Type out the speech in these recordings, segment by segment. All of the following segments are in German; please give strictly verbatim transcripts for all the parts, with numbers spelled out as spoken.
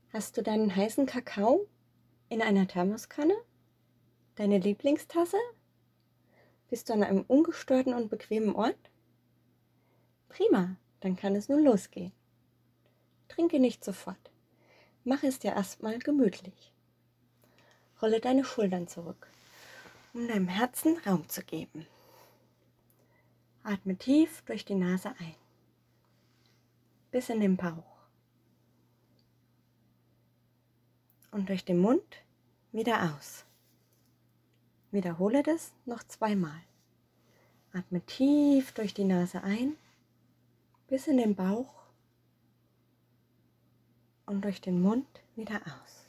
Hast du deinen heißen Kakao in einer Thermoskanne? Deine Lieblingstasse? Bist du an einem ungestörten und bequemen Ort? Prima, dann kann es nun losgehen. Trinke nicht sofort. Mach es dir erstmal gemütlich. Rolle deine Schultern zurück, um deinem Herzen Raum zu geben. Atme tief durch die Nase ein, bis in den Bauch. Und durch den Mund wieder aus. Wiederhole das noch zweimal. Atme tief durch die Nase ein, bis in den Bauch und durch den Mund wieder aus.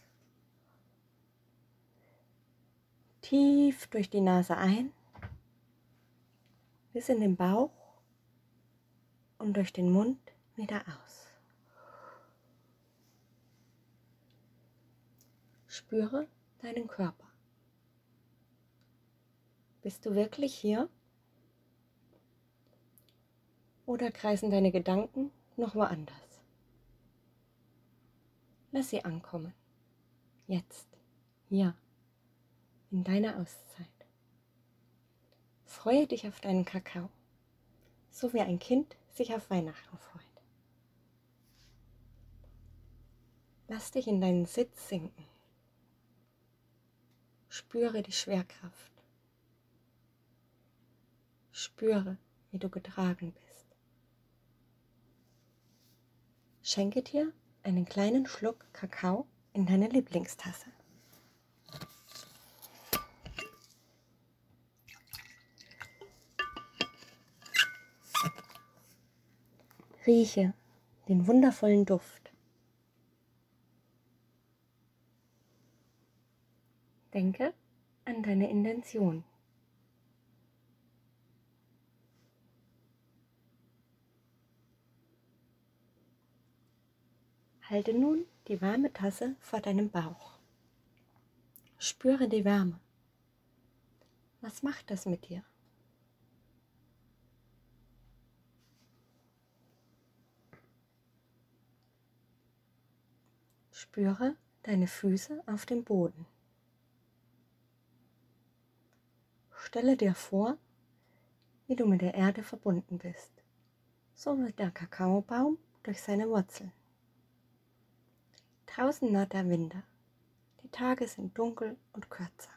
Tief durch die Nase ein, bis in den Bauch und durch den Mund wieder aus. Spüre deinen Körper. Bist du wirklich hier? Oder kreisen deine Gedanken noch woanders? Lass sie ankommen. Jetzt, hier, in deiner Auszeit. Freue dich auf deinen Kakao, so wie ein Kind sich auf Weihnachten freut. Lass dich in deinen Sitz sinken. Spüre die Schwerkraft. Spüre, wie du getragen bist. Schenke dir einen kleinen Schluck Kakao in deine Lieblingstasse. Rieche den wundervollen Duft. Denke an deine Intention. Halte nun die warme Tasse vor deinem Bauch. Spüre die Wärme. Was macht das mit dir? Spüre deine Füße auf dem Boden. Stelle dir vor, wie du mit der Erde verbunden bist, so wie der Kakaobaum durch seine Wurzeln. Draußen naht der Winter, die Tage sind dunkel und kürzer.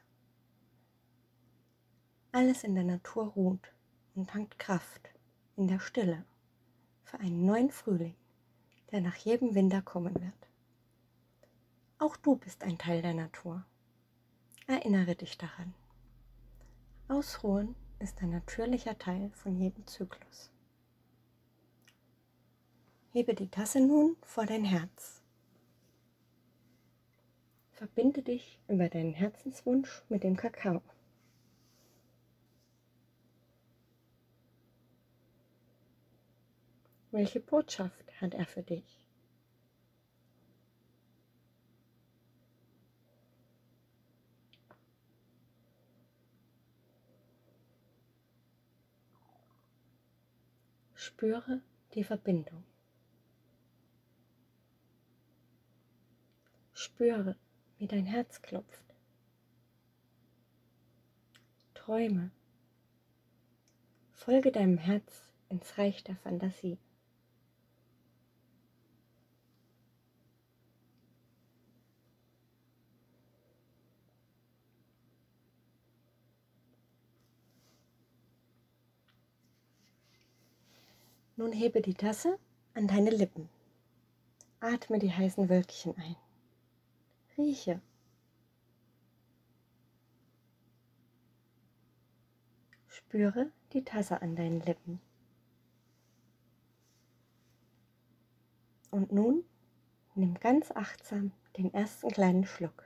Alles in der Natur ruht und tankt Kraft in der Stille für einen neuen Frühling, der nach jedem Winter kommen wird. Auch du bist ein Teil der Natur. Erinnere dich daran. Ausruhen ist ein natürlicher Teil von jedem Zyklus. Hebe die Tasse nun vor dein Herz. Verbinde dich über deinen Herzenswunsch mit dem Kakao. Welche Botschaft hat er für dich? Spüre die Verbindung. Spüre, wie dein Herz klopft. Träume. Folge deinem Herz ins Reich der Fantasie. Nun hebe die Tasse an deine Lippen. Atme die heißen Wölkchen ein. Rieche. Spüre die Tasse an deinen Lippen. Und nun nimm ganz achtsam den ersten kleinen Schluck.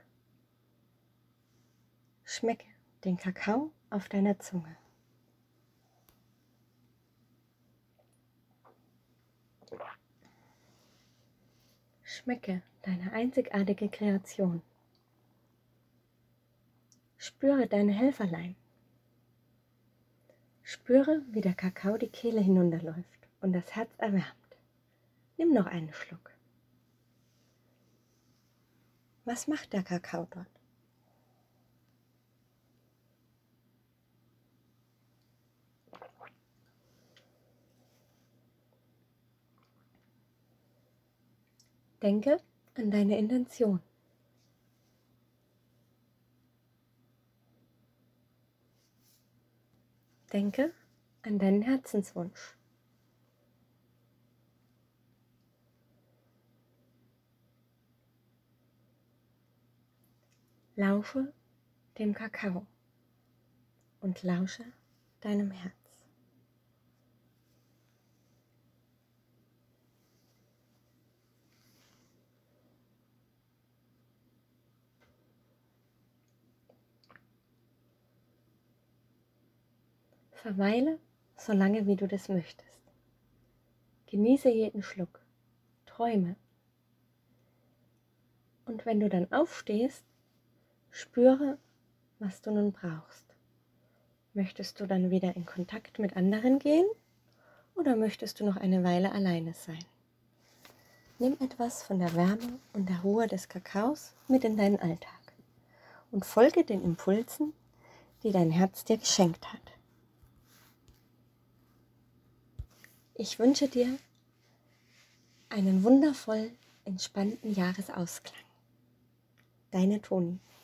Schmecke den Kakao auf deiner Zunge. Schmecke deine einzigartige Kreation. Spüre deine Helferlein. Spüre, wie der Kakao die Kehle hinunterläuft und das Herz erwärmt. Nimm noch einen Schluck. Was macht der Kakao dort? Denke an deine Intention. Denke an deinen Herzenswunsch. Lausche dem Kakao und lausche deinem Herz. Verweile so lange, wie du das möchtest. Genieße jeden Schluck. Träume. Und wenn du dann aufstehst, spüre, was du nun brauchst. Möchtest du dann wieder in Kontakt mit anderen gehen oder möchtest du noch eine Weile alleine sein? Nimm etwas von der Wärme und der Ruhe des Kakaos mit in deinen Alltag und folge den Impulsen, die dein Herz dir geschenkt hat. Ich wünsche dir einen wundervoll entspannten Jahresausklang. Deine Toni.